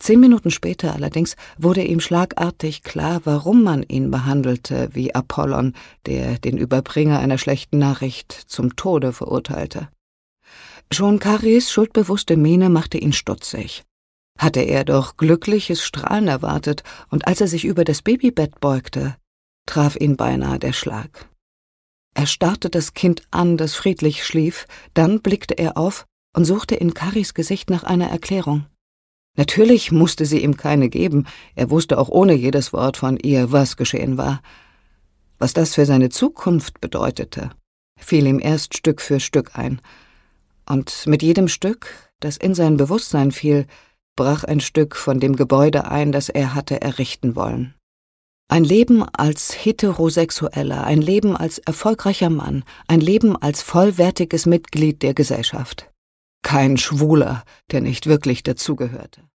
10 Minuten später allerdings wurde ihm schlagartig klar, warum man ihn behandelte wie Apollon, der den Überbringer einer schlechten Nachricht zum Tode verurteilte. Schon Careys schuldbewusste Miene machte ihn stutzig. Hatte er doch glückliches Strahlen erwartet, und als er sich über das Babybett beugte, traf ihn beinahe der Schlag. Er starrte das Kind an, das friedlich schlief, dann blickte er auf und suchte in Careys Gesicht nach einer Erklärung. Natürlich musste sie ihm keine geben, er wusste auch ohne jedes Wort von ihr, was geschehen war. Was das für seine Zukunft bedeutete, fiel ihm erst Stück für Stück ein. Und mit jedem Stück, das in sein Bewusstsein fiel, brach ein Stück von dem Gebäude ein, das er hatte errichten wollen. Ein Leben als Heterosexueller, ein Leben als erfolgreicher Mann, ein Leben als vollwertiges Mitglied der Gesellschaft. Kein Schwuler, der nicht wirklich dazugehörte.